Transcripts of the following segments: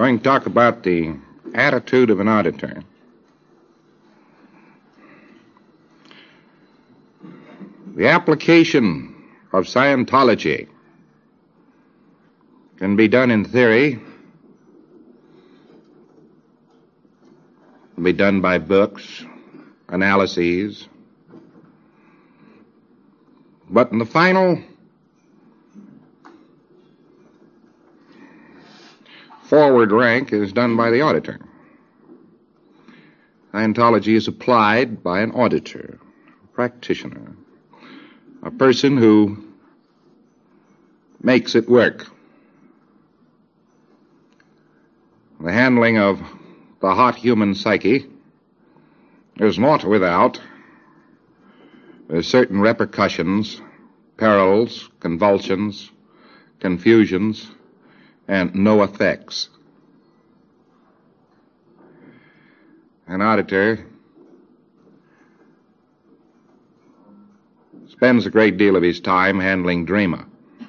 going to talk about the attitude of an auditor. The application of Scientology can be done in theory, can be done by books, analyses, but in the final forward rank is done by the auditor. Scientology is applied by an auditor, a practitioner, a person who makes it work. The handling of the hot human psyche is not without certain repercussions, perils, convulsions, confusions, and no effects. An auditor spends a great deal of his time handling drama.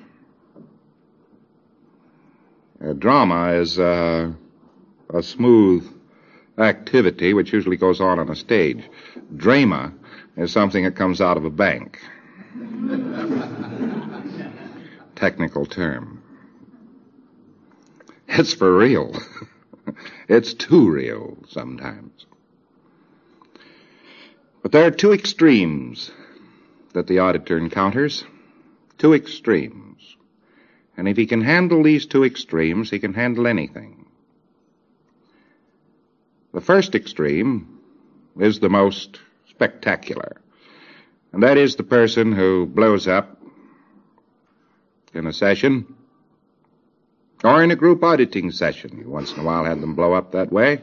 Drama is a smooth activity which usually goes on a stage. Drama is something that comes out of a bank. Technical term. It's for real. It's too real sometimes. But there are two extremes that the auditor encounters. Two extremes. And if he can handle these two extremes, he can handle anything. The first extreme is the most spectacular. And that is the person who blows up in a session or in a group auditing session. You once in a while had them blow up that way.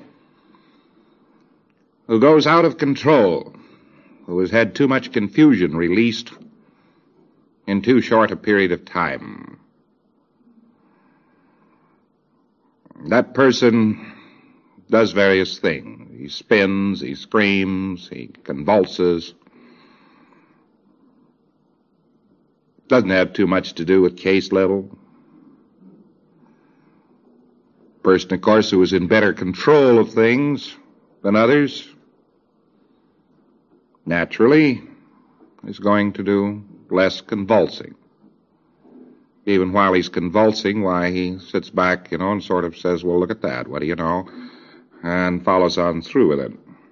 Who goes out of control, who has had too much confusion released in too short a period of time. That person does various things. He spins, he screams, he convulses. Doesn't have too much to do with case level. Person, of course, who is in better control of things than others, naturally, is going to do less convulsing. Even while he's convulsing, why, he sits back, and sort of says, well, look at that, what do you know, and follows on through with it.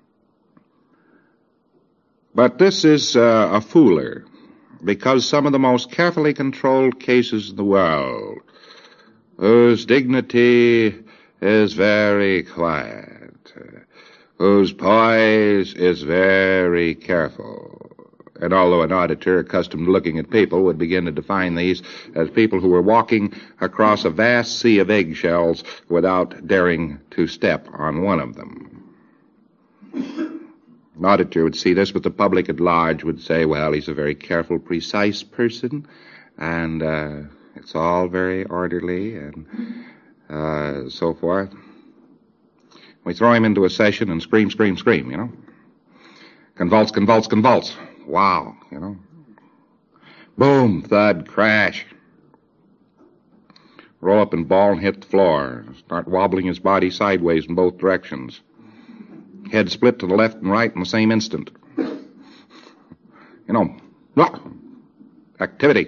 But this is a fooler, because some of the most carefully controlled cases in the world, whose dignity is very quiet, whose poise is very careful. And although an auditor accustomed to looking at people would begin to define these as people who were walking across a vast sea of eggshells without daring to step on one of them. An auditor would see this, but the public at large would say, well, he's a very careful, precise person, and it's all very orderly and so forth. We throw him into a session and scream, scream, scream, Convulse, convulse, convulse. Wow, Boom, thud, crash. Roll up and ball and hit the floor. Start wobbling his body sideways in both directions. Head split to the left and right in the same instant. Activity.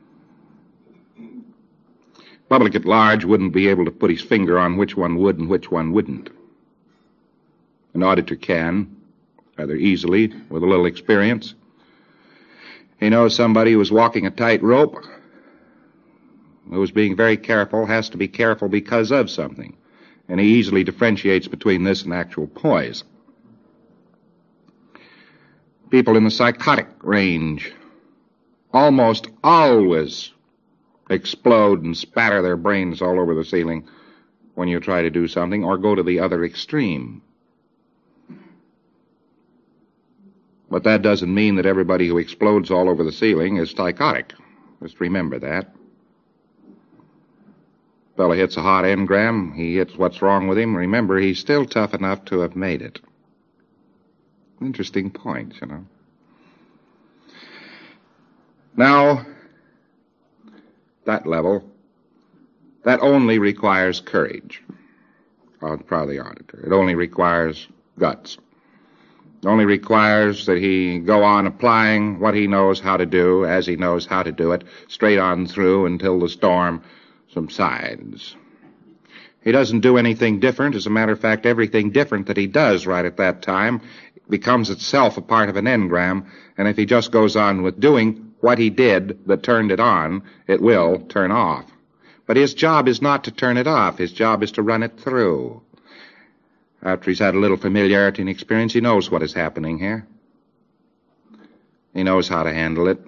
Public at large wouldn't be able to put his finger on which one would and which one wouldn't. An auditor can, rather easily, with a little experience. He knows somebody who is walking a tightrope, who is being very careful, has to be careful because of something. And he easily differentiates between this and actual poise. People in the psychotic range almost always explode and spatter their brains all over the ceiling when you try to do something, or go to the other extreme. But that doesn't mean that everybody who explodes all over the ceiling is psychotic. Just remember that. Fellow hits a hot engram, he hits what's wrong with him. Remember, he's still tough enough to have made it. Interesting point, Now, that level, that only requires courage. on the part of the auditor. It only requires guts. It only requires that he go on applying what he knows how to do, as he knows how to do it, straight on through until the storm subsides. He doesn't do anything different. As a matter of fact, everything different that he does right at that time becomes itself a part of an engram, and if he just goes on with doing what he did that turned it on, it will turn off. But his job is not to turn it off. His job is to run it through. After he's had a little familiarity and experience, he knows what is happening here. He knows how to handle it.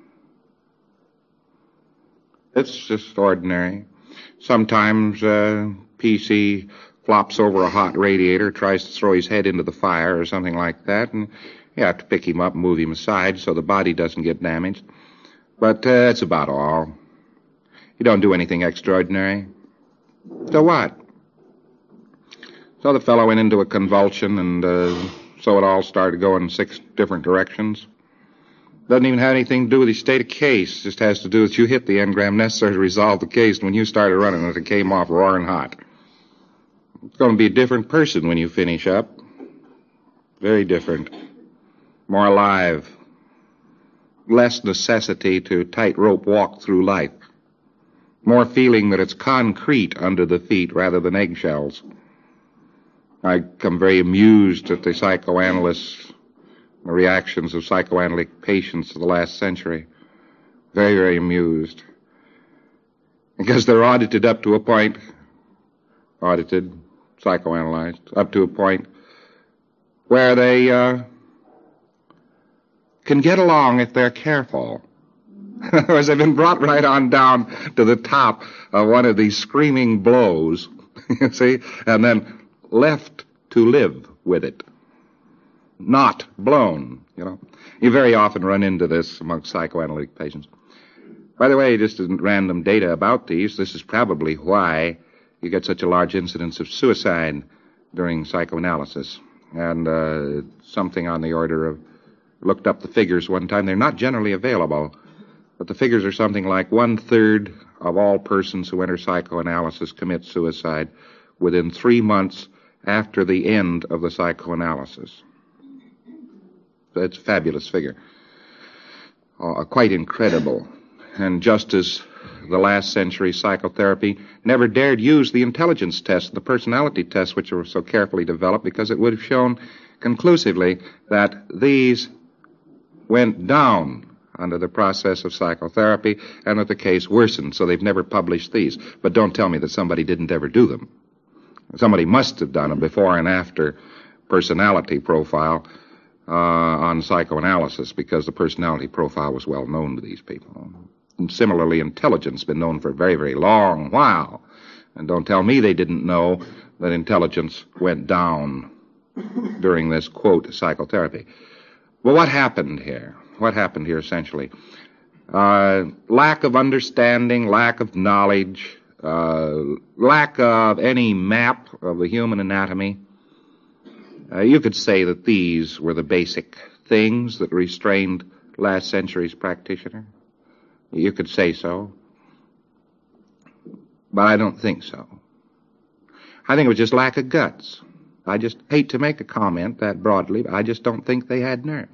It's just ordinary. Sometimes PC flops over a hot radiator, tries to throw his head into the fire or something like that, and you have to pick him up and move him aside so the body doesn't get damaged. But that's about all. You don't do anything extraordinary. So what? So the fellow went into a convulsion, and so it all started going in 6 different directions. Doesn't even have anything to do with his state of case. Just has to do with you hit the engram necessary to resolve the case, and when you started running it, it came off roaring hot. It's going to be a different person when you finish up. Very different. More alive. Less necessity to tightrope walk through life. More feeling that it's concrete under the feet rather than eggshells. I become very amused at the psychoanalysts, the reactions of psychoanalytic patients of the last century. Very, very amused. Because they're audited up to a point, psychoanalyzed, up to a point where they can get along if they're careful. In other words, they've been brought right on down to the top of one of these screaming blows, you see, and then left to live with it. Not blown, you know. You very often run into this among psychoanalytic patients. By the way, just random data about these, this is probably why you get such a large incidence of suicide during psychoanalysis. And something on the order of, looked up the figures one time, they're not generally available, but the figures are something like 1/3 of all persons who enter psychoanalysis commit suicide within 3 months after the end of the psychoanalysis. That's a fabulous figure. Quite incredible. And just as the last century psychotherapy never dared use the intelligence test, the personality test, which were so carefully developed, because it would have shown conclusively that these went down under the process of psychotherapy and that the case worsened, so they've never published these. But don't tell me that somebody didn't ever do them. Somebody must have done a before and after personality profile on psychoanalysis, because the personality profile was well known to these people. And similarly, intelligence has been known for a very, very long while. And don't tell me they didn't know that intelligence went down during this, quote, psychotherapy. Well, what happened here? What happened here, essentially? Lack of understanding, lack of knowledge, lack of any map of the human anatomy. You could say that these were the basic things that restrained last century's practitioner. You could say so. But I don't think so. I think it was just lack of guts. I just hate to make a comment that broadly, but I just don't think they had nerve.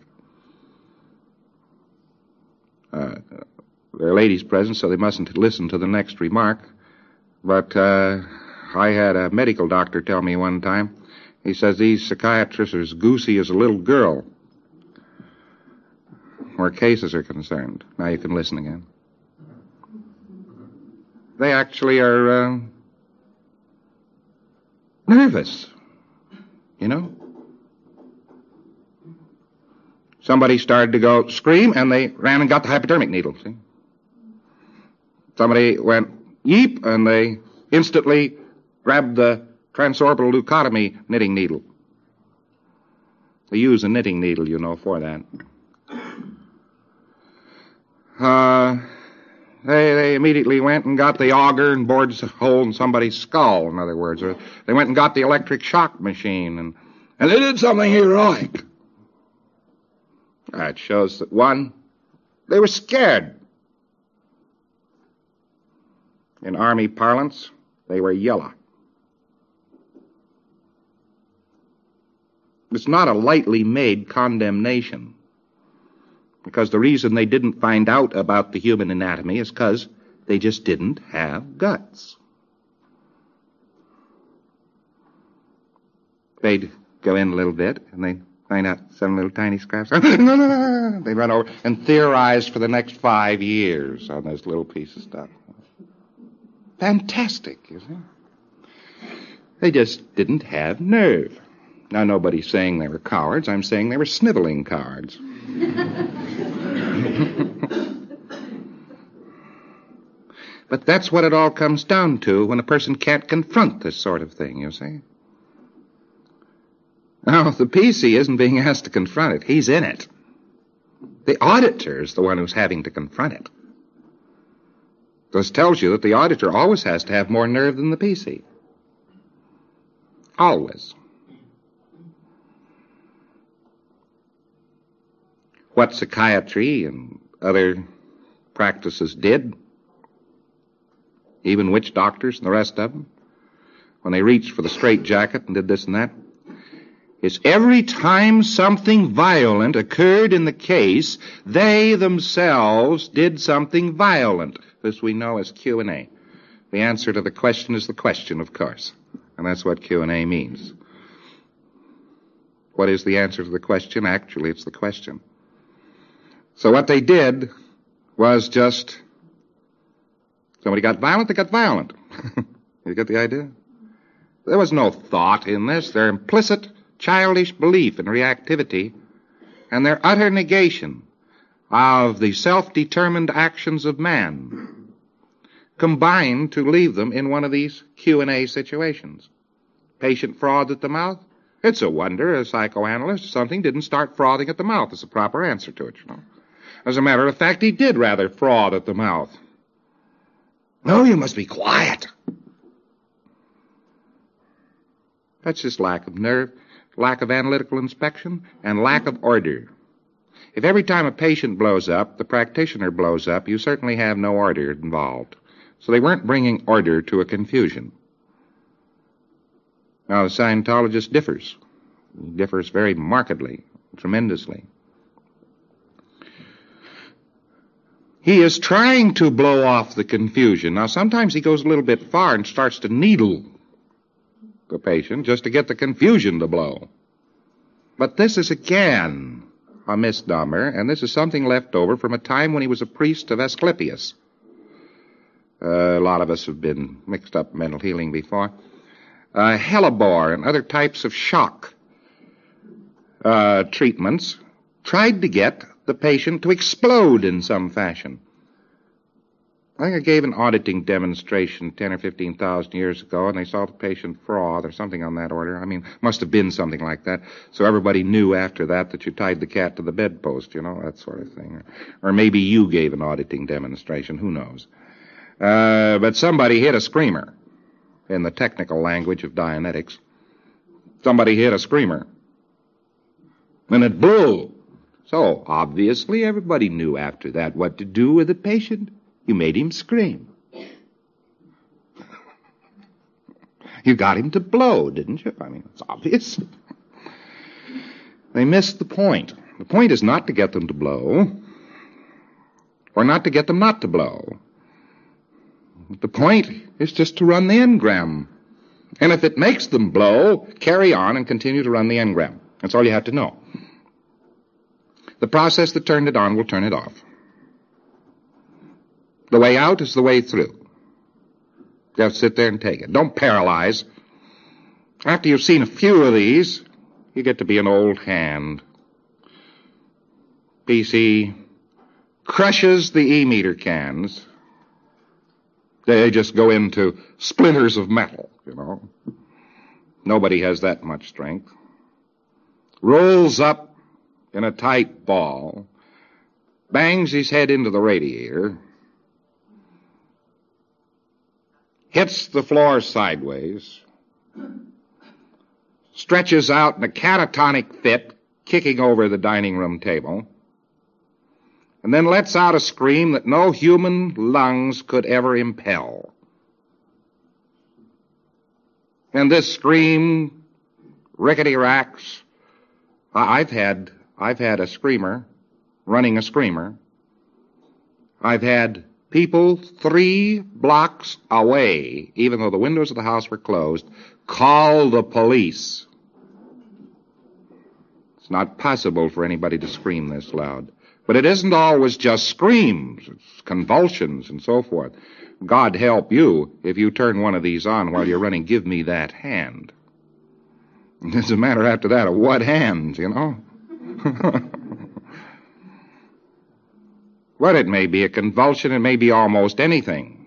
There are ladies present, so they mustn't listen to the next remark. But I had a medical doctor tell me one time, he says these psychiatrists are as goosey as a little girl where cases are concerned. Now you can listen again. They actually are nervous, you know. Somebody started to go scream, and they ran and got the hypodermic needle, see. Somebody went yeep, and they instantly grabbed the transorbital leucotomy knitting needle. They use a knitting needle, you know, for that. They immediately went and got the auger and bored a hole in somebody's skull, in other words. Or they went and got the electric shock machine, and they did something heroic. That shows that, one, they were scared. In Army parlance, they were yellow. It's not a lightly made condemnation. Because the reason they didn't find out about the human anatomy is because they just didn't have guts. They'd go in a little bit, and they'd find out some little tiny scraps. No. They'd run over and theorize for the next 5 years on this little piece of stuff. Fantastic, you see. They just didn't have nerve. Now, nobody's saying they were cowards. I'm saying they were sniveling cowards. But that's what it all comes down to when a person can't confront this sort of thing, you see. Now, the PC isn't being asked to confront it. He's in it. The auditor is the one who's having to confront it. This tells you that the auditor always has to have more nerve than the PC. Always. What psychiatry and other practices did, even witch doctors and the rest of them, when they reached for the straitjacket and did this and that, is every time something violent occurred in the case, they themselves did something violent. This we know as Q&A. The answer to the question is the question, of course. And that's what Q&A means. What is the answer to the question? Actually, it's the question. So what they did was just, somebody got violent, they got violent. You get the idea? There was no thought in this. Their implicit childish belief in reactivity and their utter negation of the self-determined actions of man combined to leave them in one of these Q&A situations. Patient frauds at the mouth. It's a wonder a psychoanalyst or something didn't start frothing at the mouth as a proper answer to it, you know. As a matter of fact, he did rather fraud at the mouth. No, you must be quiet. That's just lack of nerve, lack of analytical inspection, and lack of order. If every time a patient blows up, the practitioner blows up, you certainly have no order involved. So they weren't bringing order to a confusion. Now, the Scientologist differs. He differs very markedly, tremendously. He is trying to blow off the confusion. Now, sometimes he goes a little bit far and starts to needle the patient just to get the confusion to blow. But this is, again, a misnomer, and this is something left over from a time when he was a priest of Asclepius. A lot of us have been mixed up in mental healing before. Hellebore and other types of shock treatments tried to get the patient to explode in some fashion. I think I gave an auditing demonstration 10 or 15,000 years ago, and they saw the patient froth or something on that order. I mean, must have been something like that. So everybody knew after that that you tied the cat to the bedpost, you know, that sort of thing. Or maybe you gave an auditing demonstration, who knows. But somebody hit a screamer, in the technical language of Dianetics. Somebody hit a screamer. And it blew. So, obviously, everybody knew after that what to do with the patient. You made him scream. You got him to blow, didn't you? I mean, it's obvious. They missed the point. The point is not to get them to blow, or not to get them not to blow. The point is just to run the engram. And if it makes them blow, carry on and continue to run the engram. That's all you have to know. The process that turned it on will turn it off. The way out is the way through. Just sit there and take it. Don't paralyze. After you've seen a few of these, you get to be an old hand. PC crushes the E-meter cans. They just go into splinters of metal, you know. Nobody has that much strength. Rolls up in a tight ball, bangs his head into the radiator, hits the floor sideways, stretches out in a catatonic fit, kicking over the dining room table, and then lets out a scream that no human lungs could ever impel. And this scream rickety-racks I've had a screamer running a screamer. I've had people 3 blocks away, even though the windows of the house were closed, call the police. It's not possible for anybody to scream this loud. But it isn't always just screams. It's convulsions and so forth. God help you if you turn one of these on while you're running, "Give me that hand." It's a matter after that of what hands, you know? Well, it may be a convulsion, it may be almost anything.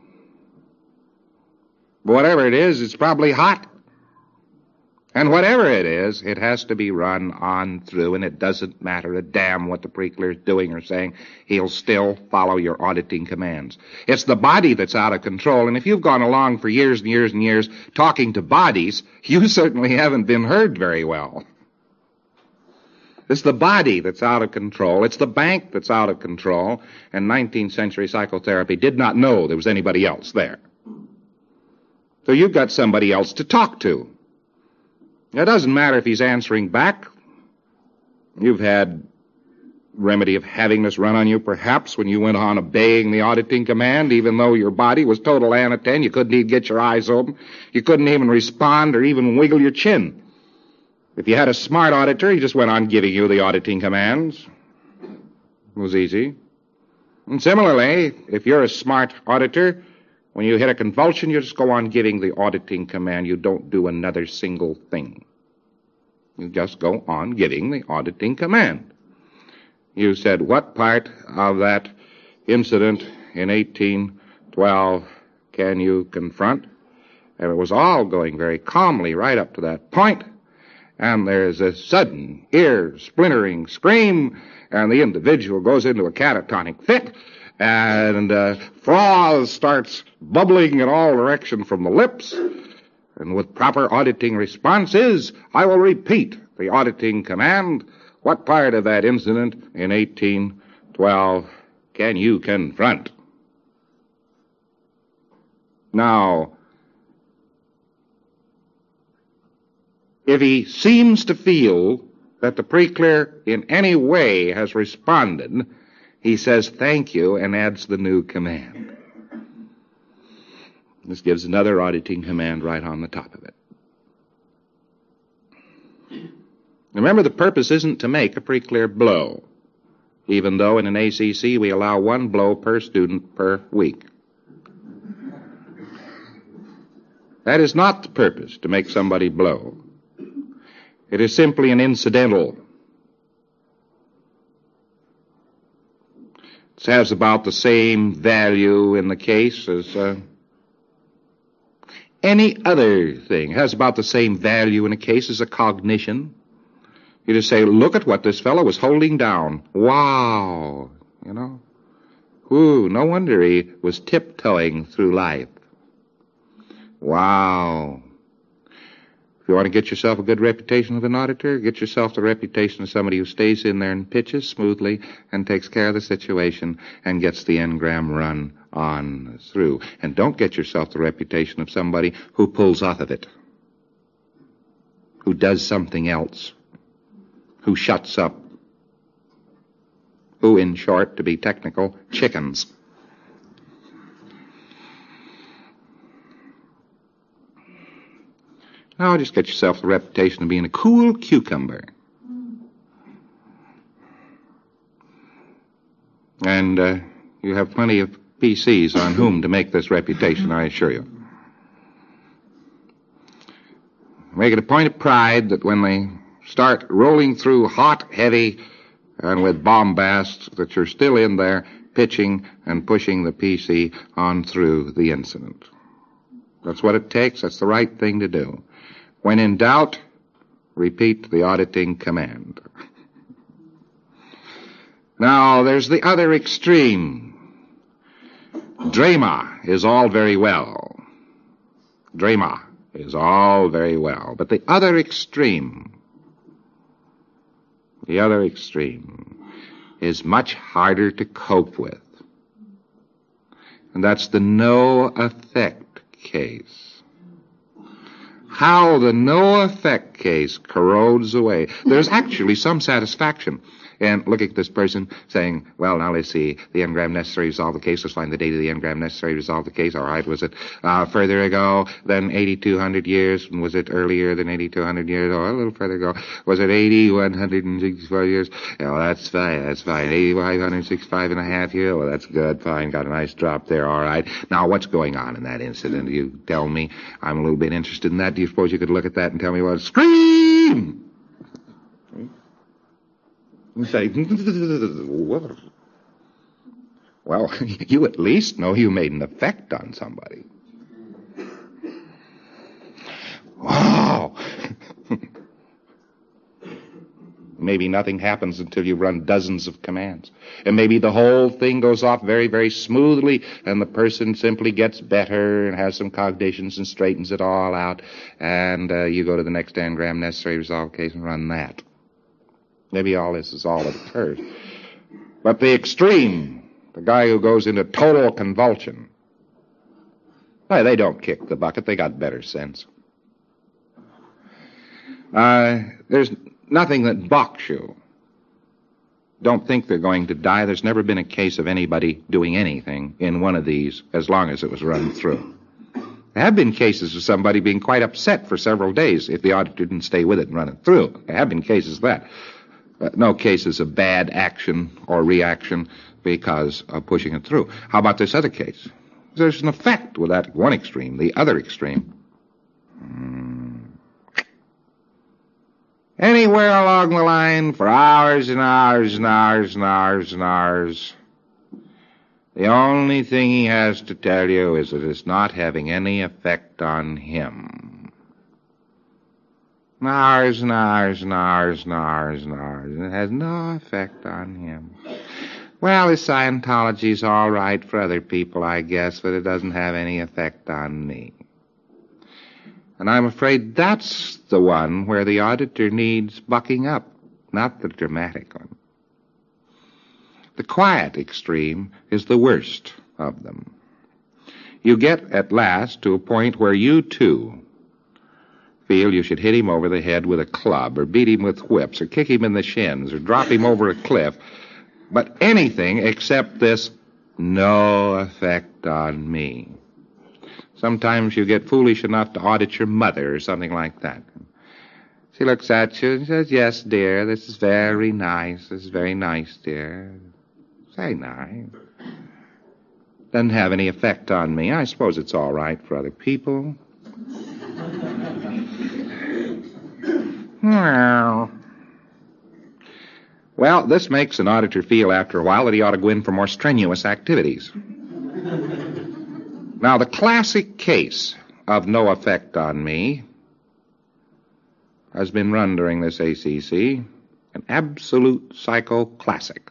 But whatever it is, it's probably hot. And whatever it is, it has to be run on through, and it doesn't matter a damn what the pre-clear's doing or saying. He'll still follow your auditing commands. It's the body that's out of control, and if you've gone along for years and years and years talking to bodies, you certainly haven't been heard very well. It's the body that's out of control. It's the bank that's out of control, and 19th century psychotherapy did not know there was anybody else there. So you've got somebody else to talk to. It doesn't matter if he's answering back. You've had remedy of having this run on you, perhaps, when you went on obeying the auditing command, even though your body was total anaten. You couldn't even get your eyes open. You couldn't even respond or even wiggle your chin. If you had a smart auditor, he just went on giving you the auditing commands. It was easy. And similarly, if you're a smart auditor, when you hit a convulsion, you just go on giving the auditing command. You don't do another single thing. You just go on giving the auditing command. You said, "What part of that incident in 1812 can you confront?" And it was all going very calmly right up to that point. And there's a sudden ear-splintering scream, and the individual goes into a catatonic fit, and froth starts bubbling in all directions from the lips. And with proper auditing responses, I will repeat the auditing command. What part of that incident in 1812 can you confront? Now, if he seems to feel that the pre-clear in any way has responded, he says thank you and adds the new command. This gives another auditing command right on the top of it. Remember, the purpose isn't to make a pre-clear blow, even though in an ACC we allow 1 blow per student per week. That is not the purpose, to make somebody blow. It is simply an incidental. It has about the same value in the case as any other thing. It has about the same value in a case as a cognition. You just say, "Look at what this fellow was holding down. Wow." You know? Ooh, no wonder he was tiptoeing through life. Wow. If you want to get yourself a good reputation of an auditor, get yourself the reputation of somebody who stays in there and pitches smoothly and takes care of the situation and gets the engram run on through. And don't get yourself the reputation of somebody who pulls off of it, who does something else, who shuts up, who, in short, to be technical, chickens. Now just get yourself the reputation of being a cool cucumber. And you have plenty of PCs on whom to make this reputation, I assure you. Make it a point of pride that when they start rolling through hot, heavy, and with bombast, that you're still in there pitching and pushing the PC on through the incident. That's what it takes. That's the right thing to do. When in doubt, repeat the auditing command. Now, there's the other extreme. Drama is all very well. Drama is all very well. But the other extreme is much harder to cope with. And that's the no-effect case. How the no-effect case corrodes away. There's actually some satisfaction in looking at this person saying, well, now let's see, the engram necessary to resolve the case. Let's find the date of the engram necessary to resolve the case. All right, was it further ago than 8,200 years? Was it earlier than 8,200 years? Oh, a little further ago. Was it 8,165 years? Oh, that's fine, 8,565 and a half years. Oh, that's good, fine, got a nice drop there, all right. Now, what's going on in that incident? You tell me. I'm a little bit interested in that. Do you suppose you could look at that and tell me what? Scream! You say, well, you at least know you made an effect on somebody. Wow! Maybe nothing happens until you run dozens of commands. And maybe the whole thing goes off very, very smoothly, and the person simply gets better and has some cognitions and straightens it all out, and you go to the next engram necessary to resolve the case and run that. Maybe all this is all that occurs. But the extreme, the guy who goes into total convulsion, they don't kick the bucket. They got better sense. There's nothing that balks you. Don't think they're going to die. There's never been a case of anybody doing anything in one of these as long as it was run through. There have been cases of somebody being quite upset for several days if the auditor didn't stay with it and run it through. There have been cases of that. No cases of bad action or reaction because of pushing it through. How about this other case? There's an effect with that one extreme, the other extreme. Anywhere along the line for hours and hours and hours and hours and hours, the only thing he has to tell you is that it's not having any effect on him. Hours and hours and hours and hours and hours, and it has no effect on him. Well, the Scientology's all right for other people, I guess, but it doesn't have any effect on me. And I'm afraid that's the one where the auditor needs bucking up, not the dramatic one. The quiet extreme is the worst of them. You get at last to a point where you, too, feel you should hit him over the head with a club, or beat him with whips, or kick him in the shins, or drop him over a cliff, but anything except this no effect on me. Sometimes you get foolish enough to audit your mother or something like that. She looks at you and says, yes, dear, this is very nice. This is very nice, dear. Say nice. Doesn't have any effect on me. I suppose it's all right for other people. Well, this makes an auditor feel after a while that he ought to go in for more strenuous activities. Now, the classic case of no effect on me has been run during this ACC, an absolute psycho-classic.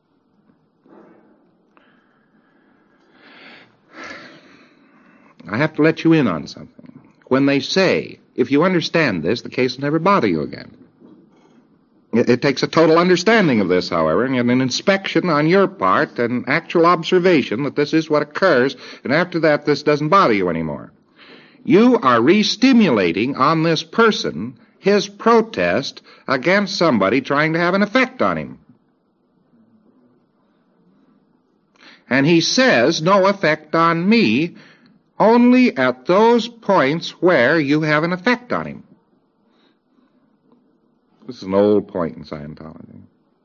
I have to let you in on something. When they say, if you understand this, the case will never bother you again. It takes a total understanding of this, however, and an inspection on your part, an actual observation that this is what occurs, and after that, this doesn't bother you anymore. You are re-stimulating on this person his protest against somebody trying to have an effect on him. And he says, no effect on me, only at those points where you have an effect on him. This is an old point in Scientology.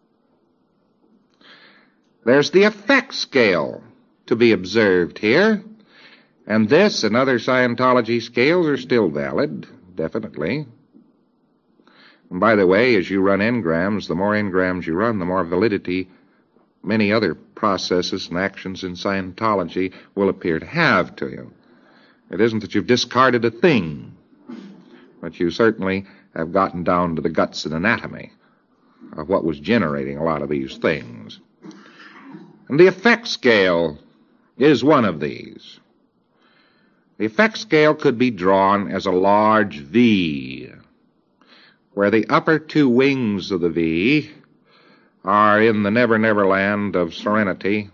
There's the effect scale to be observed here, and this and other Scientology scales are still valid, definitely. And by the way, as you run engrams, the more engrams you run, the more validity many other processes and actions in Scientology will appear to have to you. It isn't that you've discarded a thing, but you certainly have gotten down to the guts and anatomy of what was generating a lot of these things. And the effect scale is one of these. The effect scale could be drawn as a large V, where the upper two wings of the V are in the never-never land of serenity,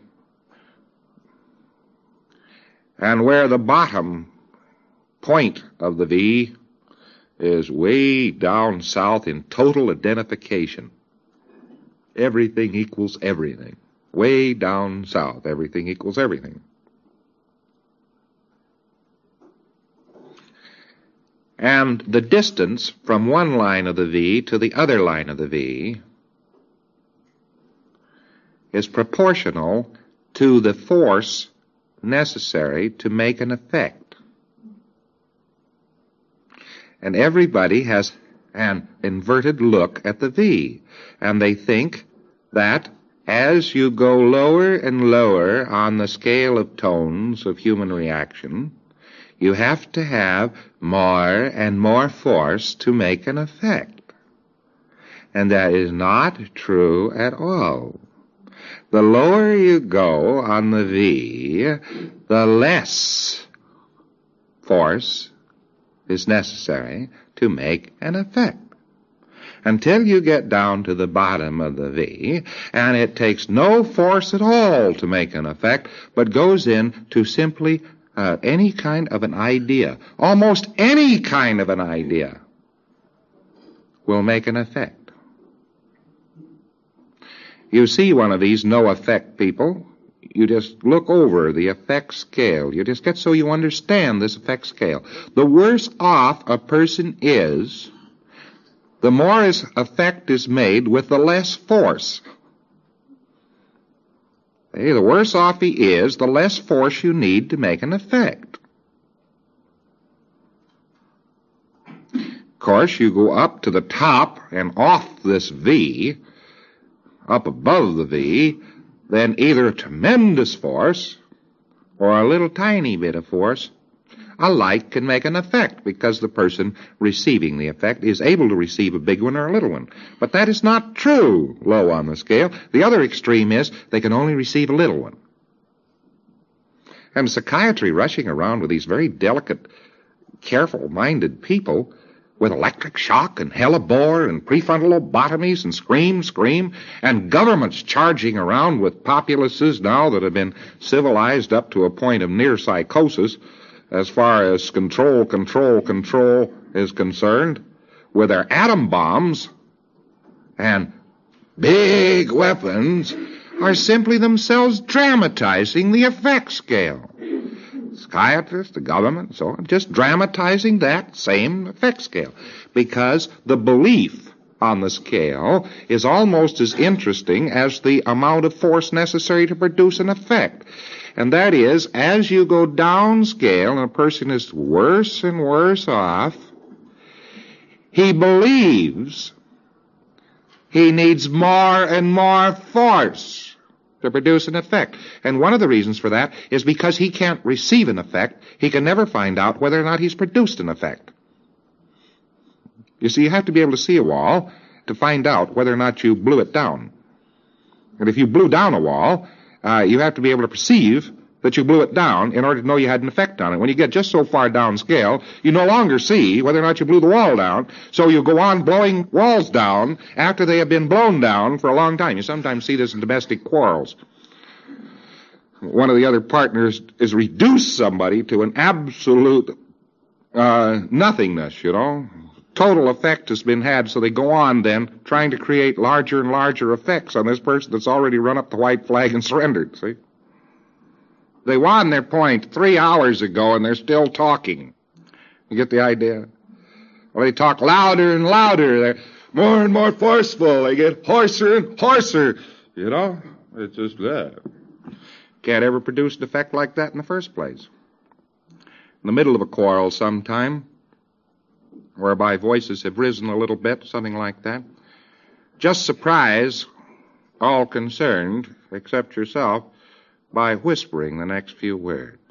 and where the bottom point of the V is way down south in total identification. Everything equals everything. Way down south, everything equals everything. And the distance from one line of the V to the other line of the V is proportional to the force necessary to make an effect. And everybody has an inverted look at the V, and they think that as you go lower and lower on the scale of tones of human reaction, you have to have more and more force to make an effect. And that is not true at all. The lower you go on the V, the less force is necessary to make an effect. Until you get down to the bottom of the V, and it takes no force at all to make an effect, but goes in to simply any kind of an idea. Almost any kind of an idea will make an effect. You see one of these no-effect people, you just look over the effect scale. You just get so you understand this effect scale. The worse off a person is, the more his effect is made with the less force. The worse off he is, the less force you need to make an effect. Of course, you go up to the top and off this V, up above the V, then either a tremendous force or a little tiny bit of force alike can make an effect, because the person receiving the effect is able to receive a big one or a little one. But that is not true low on the scale. The other extreme is they can only receive a little one. And psychiatry rushing around with these very delicate, careful-minded people with electric shock and hellebore and prefrontal lobotomies and scream, and governments charging around with populaces now that have been civilized up to a point of near psychosis as far as control is concerned, with their atom bombs and big weapons, are simply themselves dramatizing the effect scale. Psychiatrists, the government, so on, just dramatizing that same effect scale, because the belief on the scale is almost as interesting as the amount of force necessary to produce an effect. And that is, as you go down scale and a person is worse and worse off, he believes he needs more and more force to produce an effect. And one of the reasons for that is because he can't receive an effect, he can never find out whether or not he's produced an effect. You see, you have to be able to see a wall to find out whether or not you blew it down. And if you blew down a wall, you have to be able to perceive that you blew it down in order to know you had an effect on it. When you get just so far down scale, you no longer see whether or not you blew the wall down, so you go on blowing walls down after they have been blown down for a long time. You sometimes see this in domestic quarrels. One of the other partners is reduced somebody to an absolute nothingness, you know. Total effect has been had, so they go on then trying to create larger and larger effects on this person that's already run up the white flag and surrendered, see? They won their point 3 hours ago, and they're still talking. You get the idea? Well, they talk louder and louder. They're more and more forceful. They get hoarser and hoarser. You know? It's just that. Can't ever produce an effect like that in the first place. In the middle of a quarrel sometime, whereby voices have risen a little bit, something like that, just surprise all concerned, except yourself, by whispering the next few words.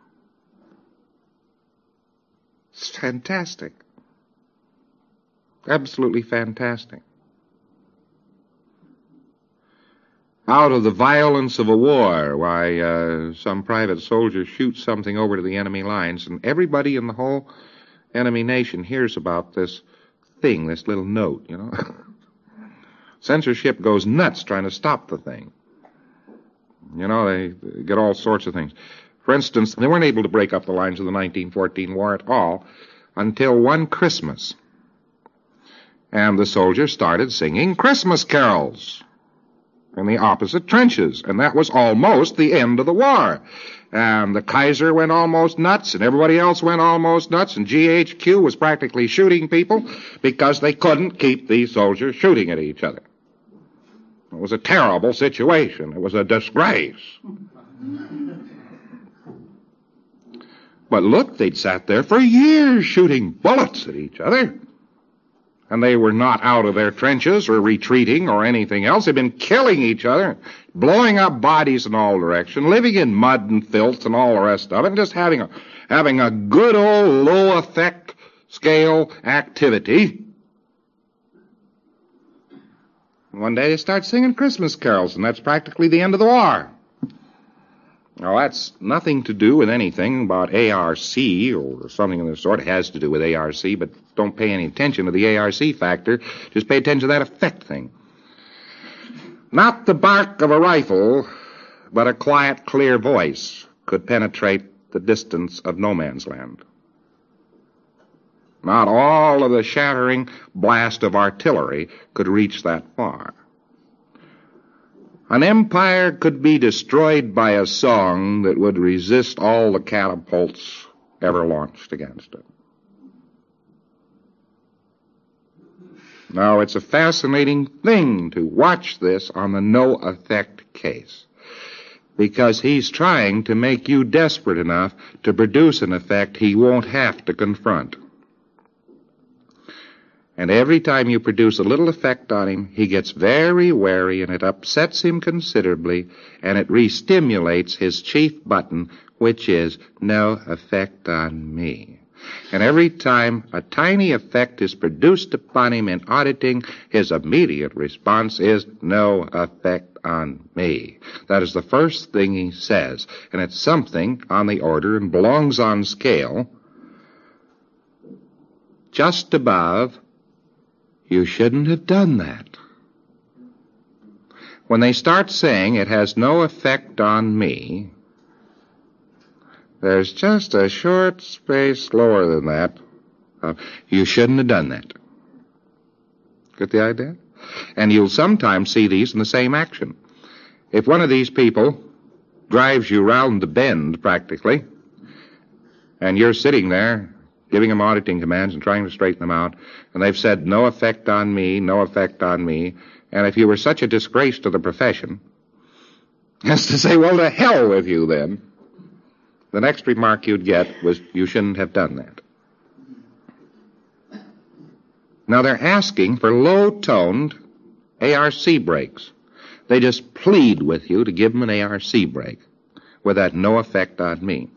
It's fantastic. Absolutely fantastic. Out of the violence of a war, why, some private soldier shoots something over to the enemy lines, and everybody in the whole enemy nation hears about this thing, this little note, you know. Censorship goes nuts trying to stop the thing. You know, they get all sorts of things. For instance, they weren't able to break up the lines of the 1914 war at all until one Christmas. And the soldiers started singing Christmas carols in the opposite trenches, and that was almost the end of the war. And the Kaiser went almost nuts, and everybody else went almost nuts, and GHQ was practically shooting people because they couldn't keep these soldiers shooting at each other. It was a terrible situation. It was a disgrace. But look, they'd sat there for years shooting bullets at each other. And they were not out of their trenches or retreating or anything else. They'd been killing each other, blowing up bodies in all directions, living in mud and filth and all the rest of it, and just having a good old low-effect scale activity. One day they start singing Christmas carols, and that's practically the end of the war. Now, that's nothing to do with anything about ARC or something of the sort. It has to do with ARC, but don't pay any attention to the ARC factor. Just pay attention to that effect thing. Not the bark of a rifle, but a quiet, clear voice could penetrate the distance of no man's land. Not all of the shattering blast of artillery could reach that far. An empire could be destroyed by a song that would resist all the catapults ever launched against it. Now, it's a fascinating thing to watch this on the no-effect case, because he's trying to make you desperate enough to produce an effect he won't have to confront. And every time you produce a little effect on him, he gets very wary, and it upsets him considerably, and it re-stimulates his chief button, which is no effect on me. And every time a tiny effect is produced upon him in auditing, his immediate response is no effect on me. That is the first thing he says, and it's something on the order and belongs on scale just above, you shouldn't have done that. When they start saying it has no effect on me, there's just a short space lower than that. You shouldn't have done that. Get the idea? And you'll sometimes see these in the same action. If one of these people drives you round the bend, practically, and you're sitting there giving them auditing commands and trying to straighten them out, and they've said, no effect on me, no effect on me, and if you were such a disgrace to the profession as to say, well, to hell with you then, the next remark you'd get was, you shouldn't have done that. Now, they're asking for low-toned ARC breaks. They just plead with you to give them an ARC break with that no effect on me.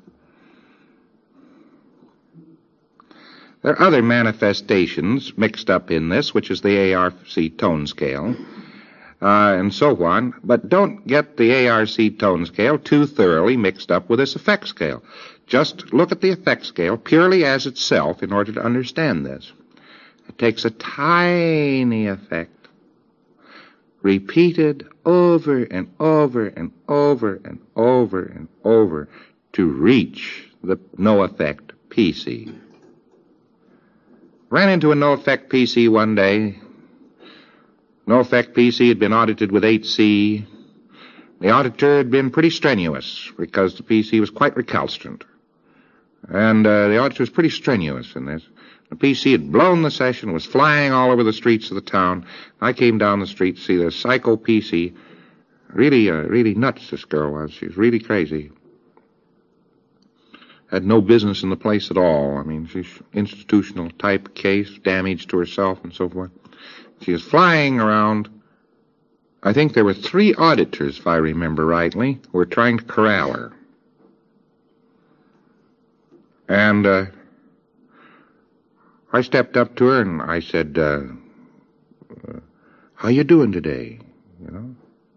There are other manifestations mixed up in this, which is the ARC tone scale, and so on, but don't get the ARC tone scale too thoroughly mixed up with this effect scale. Just look at the effect scale purely as itself in order to understand this. It takes a tiny effect, repeated over and over and over and over and over, to reach the no-effect PC. Ran into a no-effect PC one day. No-effect PC had been audited with 8C. The auditor had been pretty strenuous because the PC was quite recalcitrant. And the auditor was pretty strenuous in this. The PC had blown the session, was flying all over the streets of the town. I came down the street to see the psycho PC. Really nuts, this girl was. She was really crazy. Had no business in the place at all. I mean, she's institutional type case, damage to herself and so forth. She was flying around. I think there were 3 auditors, if I remember rightly, who were trying to corral her. And I stepped up to her and I said, how you doing today? You know?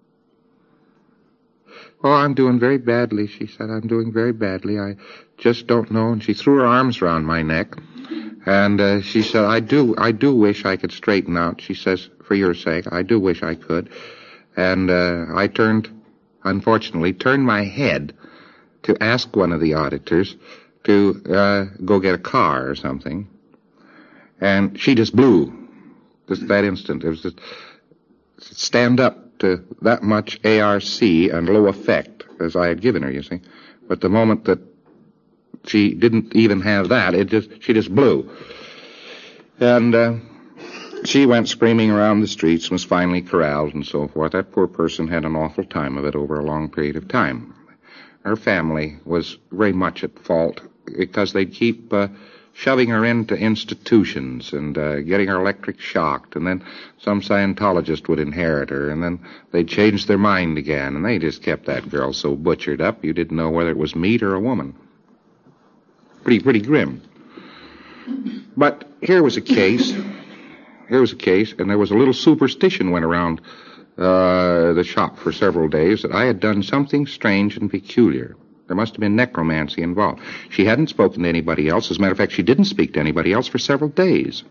Oh, I'm doing very badly, she said. I'm doing very badly. I just don't know. And she threw her arms around my neck. And she said, I do wish I could straighten out. She says, for your sake, I do wish I could. And I unfortunately turned my head to ask one of the auditors to go get a car or something. And she just blew Just that instant. It was just stand up to that much ARC and low effect as I had given her, you see. But the moment that she didn't even have that, she just blew. And she went screaming around the streets and was finally corralled and so forth. That poor person had an awful time of it over a long period of time. Her family was very much at fault because they'd keep shoving her into institutions and getting her electric shocked, and then some Scientologist would inherit her, and then they'd change their mind again, and they just kept that girl so butchered up you didn't know whether it was meat or a woman. Pretty grim. But here was a case, and there was a little superstition went around the shop for several days that I had done something strange and peculiar. There must have been necromancy involved. She hadn't spoken to anybody else. As a matter of fact, she didn't speak to anybody else for several days.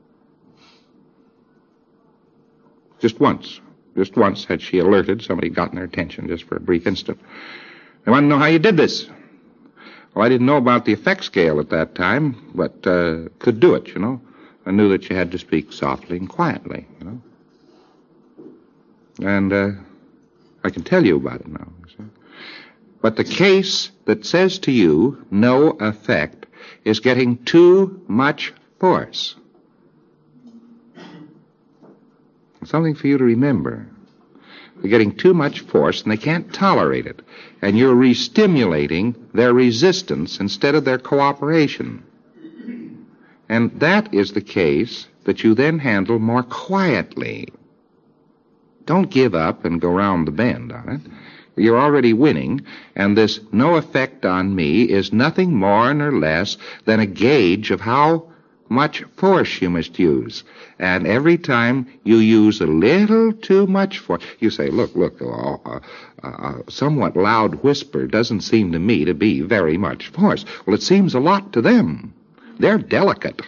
Just once had she alerted, somebody gotten their attention just for a brief instant. They want to know how you did this. Well, I didn't know about the effect scale at that time, but could do it, you know. I knew that you had to speak softly and quietly, you know. And I can tell you about it now, you see. But the case that says to you, no effect, is getting too much force. Something for you to remember. They're getting too much force, and they can't tolerate it. And you're re-stimulating their resistance instead of their cooperation. And that is the case that you then handle more quietly. Don't give up and go round the bend on it. You're already winning, and this no effect on me is nothing more nor less than a gauge of how much force you must use. And every time you use a little too much force, you say, look, a somewhat loud whisper doesn't seem to me to be very much force. Well, it seems a lot to them. They're delicate.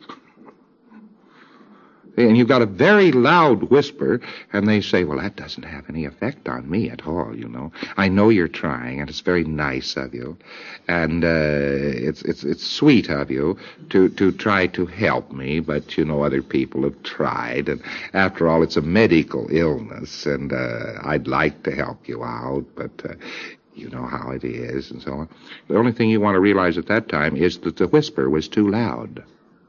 And you've got a very loud whisper, and they say, well, that doesn't have any effect on me at all, you know. I know you're trying, and it's very nice of you. And it's sweet of you to try to help me, but, you know, other people have tried. And after all, it's a medical illness, and I'd like to help you out, but you know how it is, and so on. The only thing you want to realize at that time is that the whisper was too loud.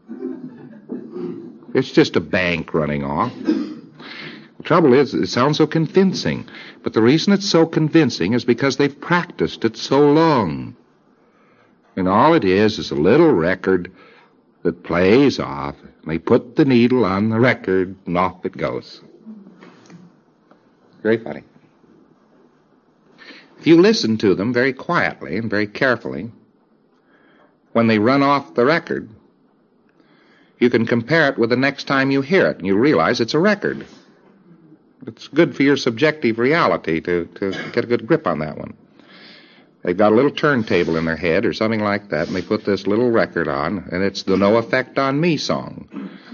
It's just a bank running off. The trouble is, it sounds so convincing. But the reason it's so convincing is because they've practiced it so long. And all it is a little record that plays off. And they put the needle on the record, and off it goes. Very funny. If you listen to them very quietly and very carefully, when they run off the record, you can compare it with the next time you hear it, and you realize it's a record. It's good for your subjective reality to get a good grip on that one. They've got a little turntable in their head or something like that, and they put this little record on, and it's the No Effect on Me song.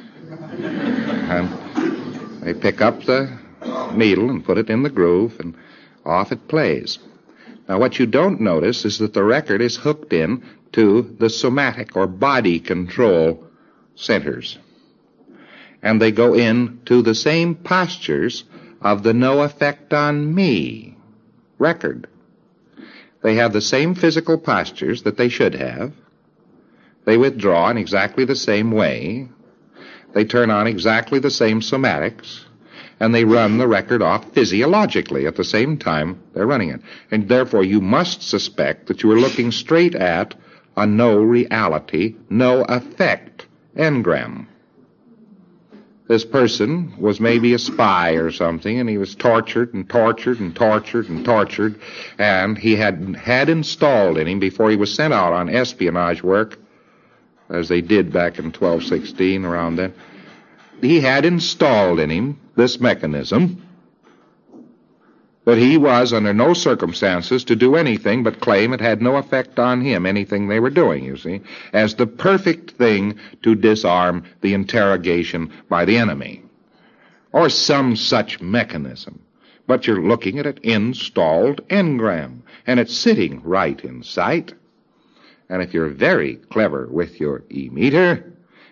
And they pick up the needle and put it in the groove, and off it plays. Now, what you don't notice is that the record is hooked in to the somatic or body control centers. And they go into the same postures of the No Effect on Me record. They have the same physical postures that they should have. They withdraw in exactly the same way. They turn on exactly the same somatics. And they run the record off physiologically at the same time they're running it. And therefore you must suspect that you are looking straight at a no reality, no effect engram. This person was maybe a spy or something, and he was tortured and tortured and tortured and tortured, and he had installed in him, before he was sent out on espionage work, as they did back in 1216, around then, he had installed in him this mechanism that he was under no circumstances to do anything but claim it had no effect on him, anything they were doing, you see, as the perfect thing to disarm the interrogation by the enemy, or some such mechanism. But you're looking at an installed engram, and it's sitting right in sight. And if you're very clever with your E-meter,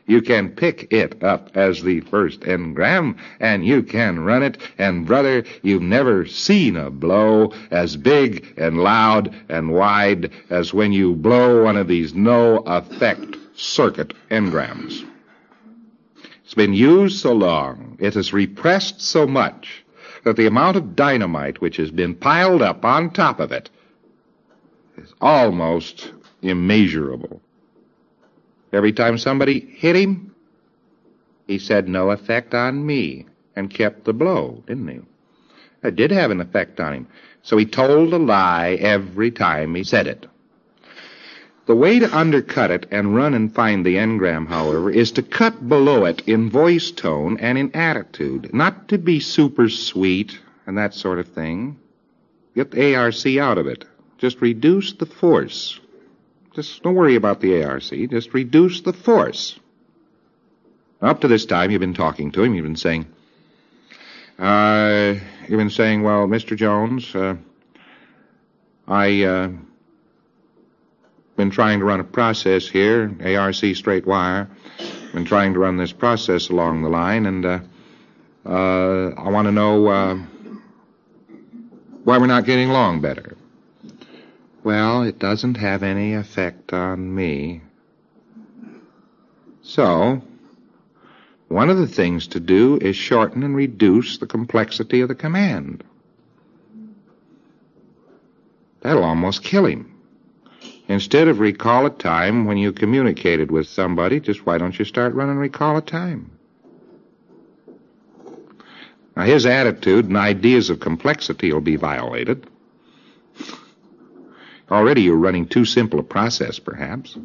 You can pick it up as the first engram, and you can run it, and brother, you've never seen a blow as big and loud and wide as when you blow one of these no-effect circuit engrams. It's been used so long, it has repressed so much, that the amount of dynamite which has been piled up on top of it is almost immeasurable. Every time somebody hit him, he said, "No effect on me," and kept the blow, didn't he? It did have an effect on him. So he told a lie every time he said it. The way to undercut it and run and find the engram, however, is to cut below it in voice tone and in attitude, not to be super sweet and that sort of thing. Get the ARC out of it. Just reduce the force. Just don't worry about the ARC. Just reduce the force. Up to this time, you've been talking to him. You've been saying, well, Mr. Jones, been trying to run a process here, ARC straight wire. Been trying to run this process along the line, and I want to know why we're not getting along better. Well, it doesn't have any effect on me. So, one of the things to do is shorten and reduce the complexity of the command. That'll almost kill him. Instead of recall a time when you communicated with somebody, just why don't you start running recall a time? Now, his attitude and ideas of complexity will be violated. Already you're running too simple a process, perhaps.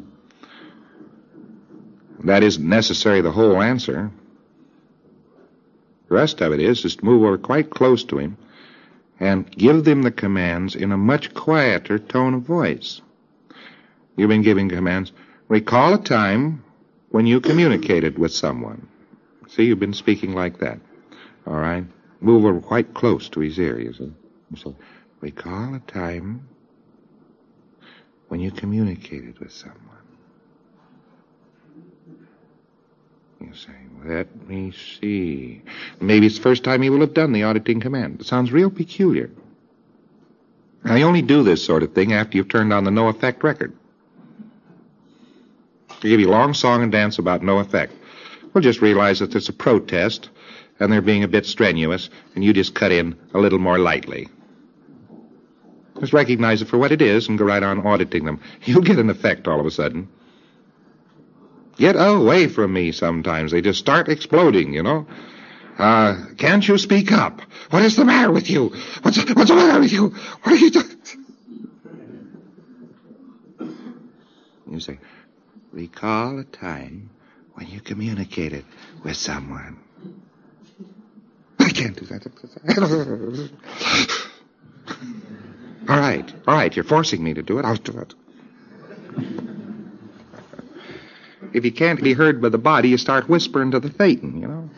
That isn't necessarily the whole answer. The rest of it is to move over quite close to him and give them the commands in a much quieter tone of voice. You've been giving commands. Recall a time when you communicated with someone. See, you've been speaking like that. All right? Move over quite close to his ear, you see. So, recall a time when you communicated with someone. You say, let me see. Maybe it's the first time he will have done the auditing command. It sounds real peculiar. Now, you only do this sort of thing after you've turned on the no-effect record. They give you a long song and dance about no effect. Well, just realize that it's a protest, and they're being a bit strenuous, and you just cut in a little more lightly. Just recognize it for what it is and go right on auditing them. You'll get an effect all of a sudden. Get away from me sometimes. They just start exploding, you know. Can't you speak up? What is the matter with you? What's the matter with you? What are you doing? You say, recall a time when you communicated with someone. I can't do that. All right, you're forcing me to do it. I'll do it. If you can't be heard by the body, you start whispering to the Thetan, you know.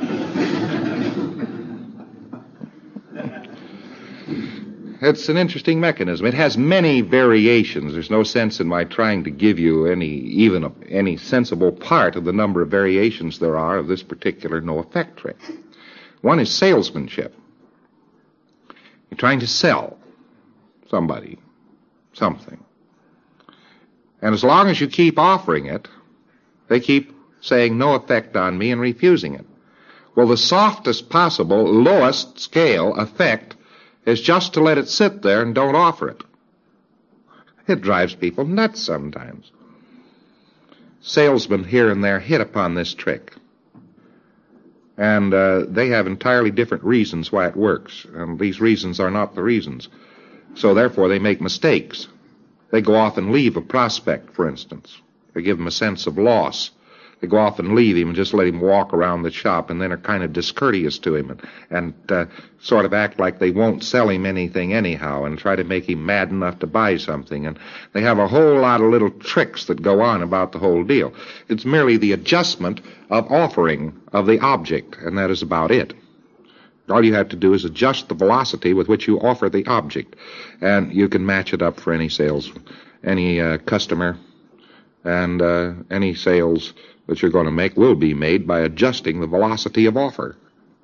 It's an interesting mechanism. It has many variations. There's no sense in my trying to give you any sensible part of the number of variations there are of this particular no-effect trick. One is salesmanship. You're trying to sell somebody something. And as long as you keep offering it, they keep saying no effect on me and refusing it. Well, the softest possible, lowest scale effect is just to let it sit there and don't offer it. It drives people nuts sometimes. Salesmen here and there hit upon this trick. And they have entirely different reasons why it works. And these reasons are not the reasons. So therefore they make mistakes. They go off and leave a prospect, for instance. They give him a sense of loss. They go off and leave him and just let him walk around the shop, and then are kind of discourteous to him and sort of act like they won't sell him anything anyhow and try to make him mad enough to buy something. And they have a whole lot of little tricks that go on about the whole deal. It's merely the adjustment of offering of the object, and that is about it. All you have to do is adjust the velocity with which you offer the object, and you can match it up for any customer And any sales that you're going to make will be made by adjusting the velocity of offer.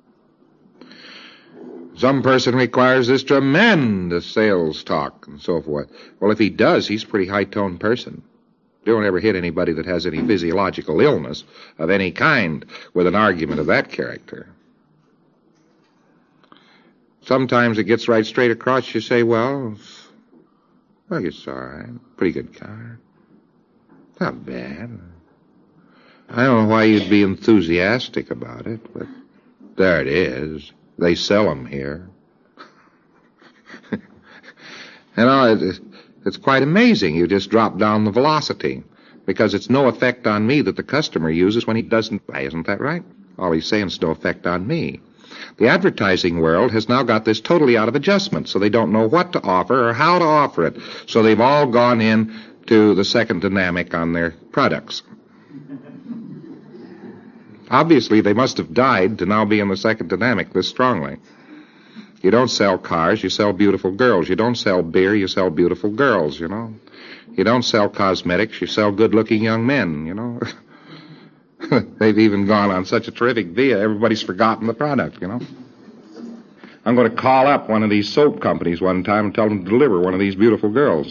Some person requires this tremendous sales talk and so forth. Well, if he does, he's a pretty high-toned person. You don't ever hit anybody that has any physiological illness of any kind with an argument of that character. Sometimes it gets right straight across. You say, well, it's all right. Pretty good car. Not bad. I don't know why you'd be enthusiastic about it, but there it is. They sell them here. It's quite amazing. You just drop down the velocity because it's no effect on me that the customer uses when he doesn't buy. Isn't that right? All he's saying is no effect on me. The advertising world has now got this totally out of adjustment, so they don't know what to offer or how to offer it. So they've all gone in to the second dynamic on their products. Obviously, they must have died to now be in the second dynamic this strongly. You don't sell cars, you sell beautiful girls. You don't sell beer, you sell beautiful girls, you know. You don't sell cosmetics, you sell good-looking young men, you know. They've even gone on such a terrific via, everybody's forgotten the product, you know. I'm going to call up one of these soap companies one time and tell them to deliver one of these beautiful girls.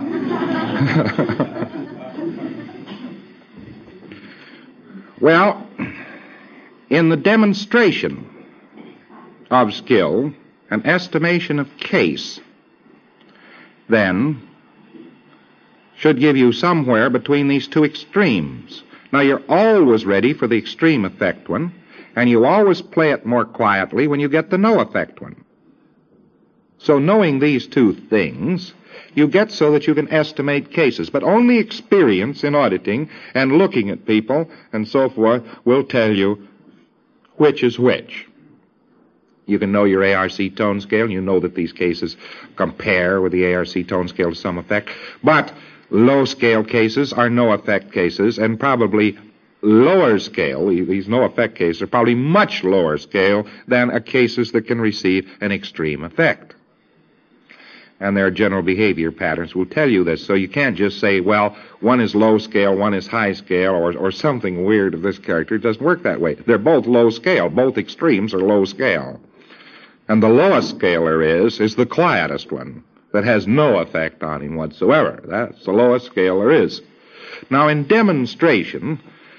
Well, in the demonstration of skill, an estimation of case, then, should give you somewhere between these two extremes. Now, you're always ready for the extreme effect one, and you always play it more quietly when you get the no effect one. So knowing these two things, you get so that you can estimate cases. But only experience in auditing and looking at people and so forth will tell you which is which. You can know your ARC tone scale, and you know that these cases compare with the ARC tone scale to some effect. But low-scale cases are no-effect cases, and probably lower scale, these no-effect cases, are probably much lower scale than cases that can receive an extreme effect. And their general behavior patterns will tell you this. So you can't just say, well, one is low scale, one is high scale, or something weird of this character. It doesn't work that way. They're both low scale. Both extremes are low scale. And the lowest scale there is the quietest one that has no effect on him whatsoever. That's the lowest scale there is. Now, in demonstration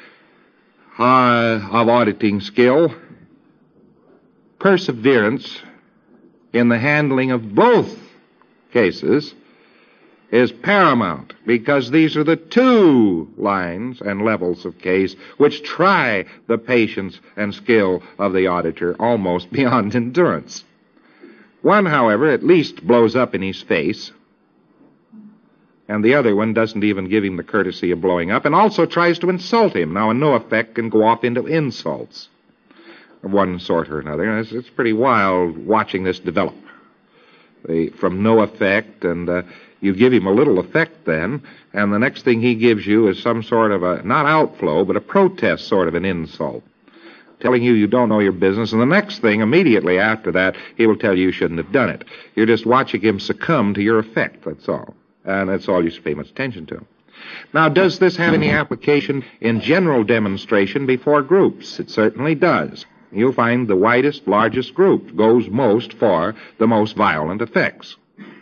of auditing skill, perseverance in the handling of both cases is paramount, because these are the two lines and levels of case which try the patience and skill of the auditor almost beyond endurance. One, however, at least blows up in his face, and the other one doesn't even give him the courtesy of blowing up, and also tries to insult him. Now, a no effect can go off into insults of one sort or another, and it's pretty wild watching this develop. From no effect, and you give him a little effect then, and the next thing he gives you is some sort of a, not outflow, but a protest sort of an insult, telling you don't know your business, and the next thing, immediately after that, he will tell you shouldn't have done it. You're just watching him succumb to your effect, that's all. And that's all you should pay much attention to. Now, does this have any application in general demonstration before groups? It certainly does. You'll find the widest, largest group goes most for the most violent effects.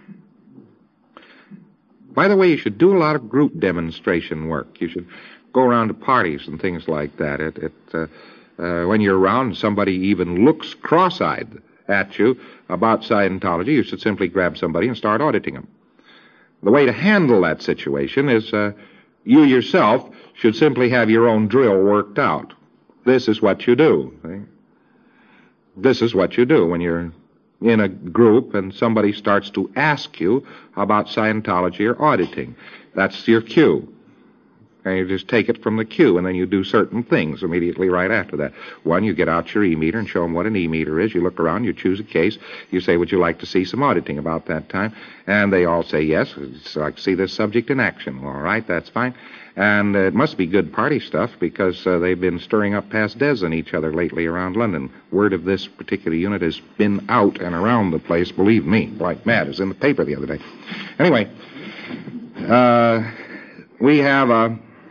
By the way, you should do a lot of group demonstration work. You should go around to parties and things like that. When you're around, somebody even looks cross-eyed at you about Scientology, you should simply grab somebody and start auditing them. The way to handle that situation is you yourself should simply have your own drill worked out. This is what you do. See? This is what you do when you're in a group and somebody starts to ask you about Scientology or auditing. That's your cue. And you just take it from the cue, and then you do certain things immediately right after that. One, you get out your e-meter and show them what an e-meter is. You look around, you choose a case. You say, would you like to see some auditing about that time? And they all say, yes, I'd like to see this subject in action. All right, that's fine. And it must be good party stuff, because they've been stirring up past des on each other lately around London. Word of this particular unit has been out and around the place, believe me, like mad. It was in the paper the other day. Anyway, we have a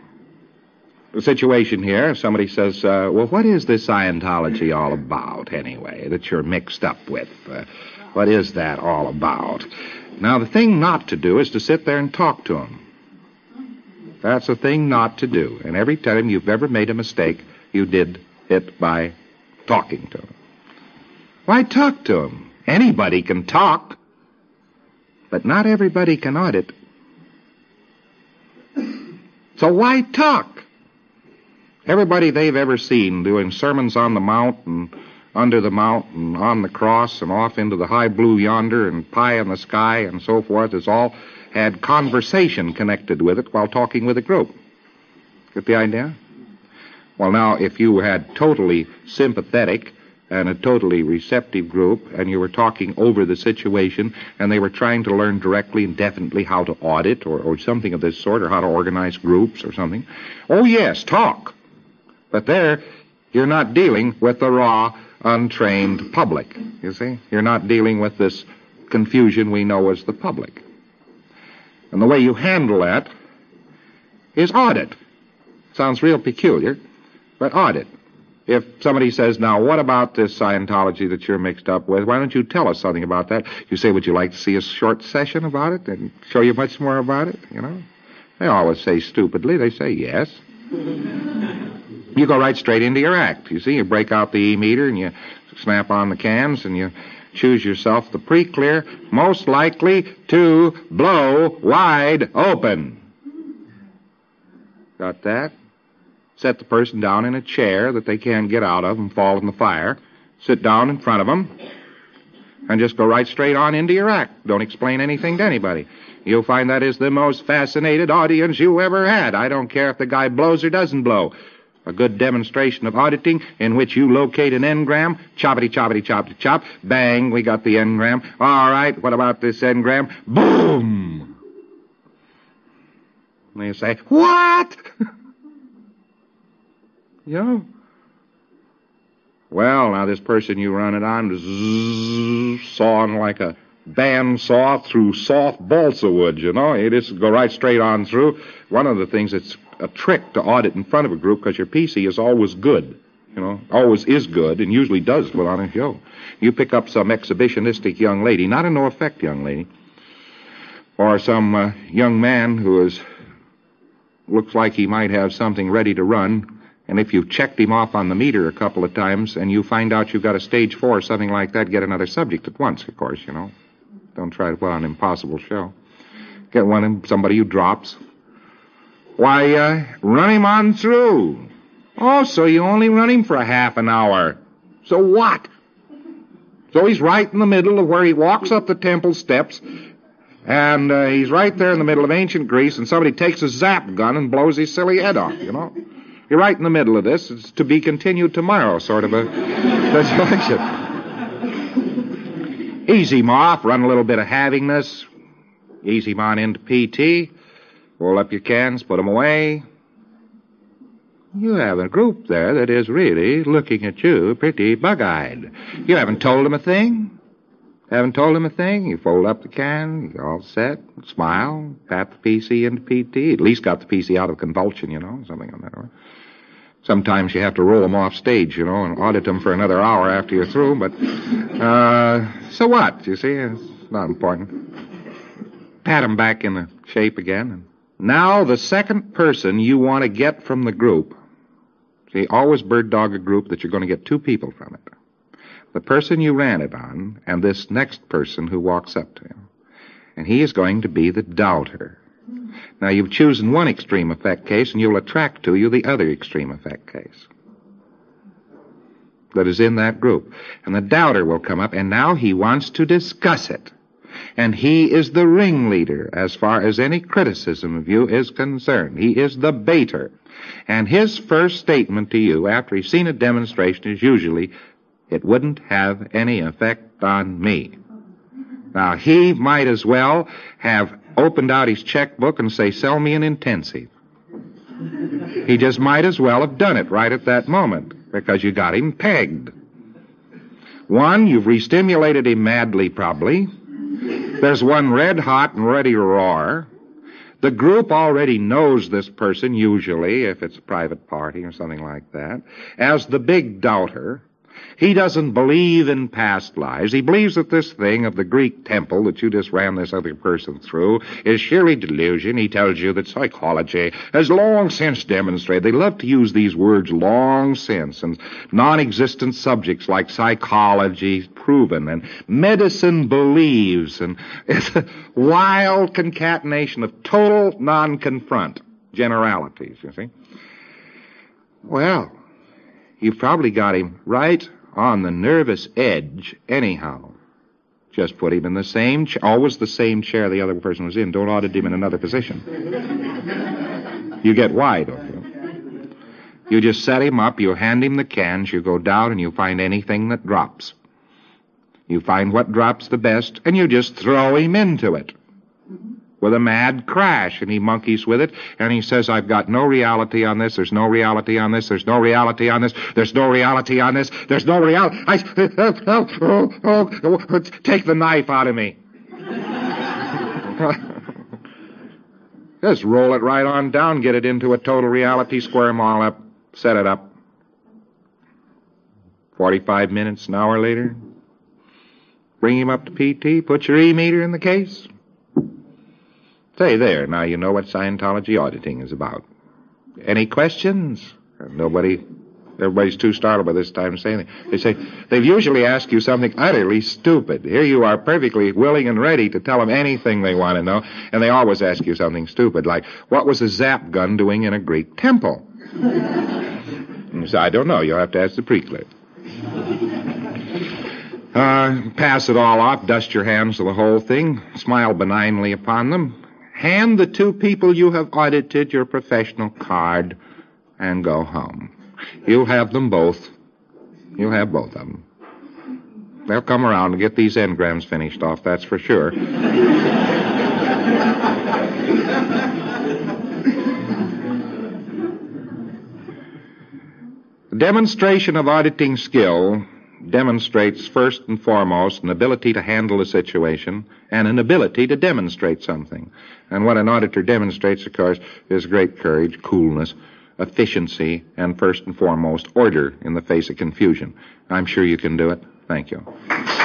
the situation here, somebody says, well, what is this Scientology all about, anyway, that you're mixed up with? What is that all about? Now, the thing not to do is to sit there and talk to them. That's the thing not to do. And every time you've ever made a mistake, you did it by talking to them. Why talk to them? Anybody can talk, but not everybody can audit. So why talk? Everybody they've ever seen doing sermons on the mount and under the mount and on the cross and off into the high blue yonder and pie in the sky and so forth has all had conversation connected with it while talking with a group. Get the idea? Well, now, if you had totally sympathetic and a totally receptive group, and you were talking over the situation, and they were trying to learn directly and definitely how to audit or something of this sort, or how to organize groups or something, oh, yes, talk. But there, you're not dealing with the raw, untrained public, you see? You're not dealing with this confusion we know as the public. And the way you handle that is audit. Sounds real peculiar, but audit. If somebody says, now, what about this Scientology that you're mixed up with? Why don't you tell us something about that? You say, would you like to see a short session about it and show you much more about it, you know? They always say stupidly, they say yes. You go right straight into your act. You see, you break out the E-meter and you snap on the cans and you choose yourself the pre-clear, most likely to blow wide open. Got that? Set the person down in a chair that they can't get out of and fall in the fire. Sit down in front of them and just go right straight on into your act. Don't explain anything to anybody. You'll find that is the most fascinated audience you ever had. I don't care if the guy blows or doesn't blow. A good demonstration of auditing in which you locate an engram, choppity, choppity, choppity, chop, bang, we got the engram. All right, what about this engram? Boom! And you say, what? You know? Well, now this person you run it on, sawing like a bandsaw through soft balsa wood, you know? You just go right straight on through. One of the things that's a trick to audit in front of a group, because your PC is always good, you know, always is good, and usually does put on a show. You pick up some exhibitionistic young lady, not a no-effect young lady, or some young man who looks like he might have something ready to run, and if you've checked him off on the meter a couple of times and you find out you've got a stage 4 or something like that, get another subject at once, of course, you know. Don't try to put on an impossible show. Get somebody who drops. Why, run him on through. Oh, so you only run him for a half an hour. So what? So he's right in the middle of where he walks up the temple steps, and he's right there in the middle of ancient Greece, and somebody takes a zap gun and blows his silly head off, you know? You're right in the middle of this. It's to be continued tomorrow, sort of a situation. Ease him off, run a little bit of havingness, ease him on into PT, roll up your cans, put them away. You have a group there that is really looking at you pretty bug-eyed. You haven't told them a thing. Haven't told them a thing. You fold up the can, you're all set, smile, pat the PC into PT. At least got the PC out of convulsion, you know, something on that order. Sometimes you have to roll them off stage, you know, and audit them for another hour after you're through, but, so what, you see? It's not important. Pat them back in the shape again. Now, the second person you want to get from the group, see, always bird dog a group that you're going to get 2 people from it. The person you ran it on, and this next person who walks up to him. And he is going to be the doubter. Now, you've chosen one extreme effect case, and you'll attract to you the other extreme effect case that is in that group. And the doubter will come up, and now he wants to discuss it. And he is the ringleader as far as any criticism of you is concerned. He is the baiter. And his first statement to you after he's seen a demonstration is usually, it wouldn't have any effect on me. Now, he might as well have opened out his checkbook and say, sell me an intensive. He just might as well have done it right at that moment, because you got him pegged. One, you've re-stimulated him madly, probably. There's one red hot and ready to roar. The group already knows this person, usually, if it's a private party or something like that, as the big doubter. He doesn't believe in past lives. He believes that this thing of the Greek temple that you just ran this other person through is sheerly delusion. He tells you that psychology has long since demonstrated. They love to use these words, long since, and non-existent subjects like psychology proven and medicine believes, and it's a wild concatenation of total non-confront generalities, you see. Well, you've probably got him right on the nervous edge anyhow. Just put him in the same always the same chair the other person was in. Don't audit him in another position. You get why, don't you? You just set him up, you hand him the cans, you go down and you find anything that drops. You find what drops the best, and you just throw him into it with a mad crash, and he monkeys with it, and he says, I've got no reality on this, there's no reality on this, there's no reality on this, there's no reality on this, there's no reality, take the knife out of me. Just roll it right on down, get it into a total reality, square them all up, set it up. 45 minutes, an hour later, bring him up to PT, put your E-meter in the case. Say, there, now you know what Scientology auditing is about. Any questions? Everybody's too startled by this time to say anything. They say, they've usually asked you something utterly stupid. Here you are perfectly willing and ready to tell them anything they want to know, and they always ask you something stupid, like, what was a zap gun doing in a Greek temple? And you say, I don't know, you'll have to ask the pre-clerk. Pass it all off, dust your hands of the whole thing, smile benignly upon them, hand the two people you have audited your professional card, and go home. You'll have them both. You'll have both of them. They'll come around and get these engrams finished off, that's for sure. The demonstration of auditing skill demonstrates first and foremost an ability to handle a situation and an ability to demonstrate something. And what an auditor demonstrates, of course, is great courage, coolness, efficiency, and first and foremost, order in the face of confusion. I'm sure you can do it. Thank you.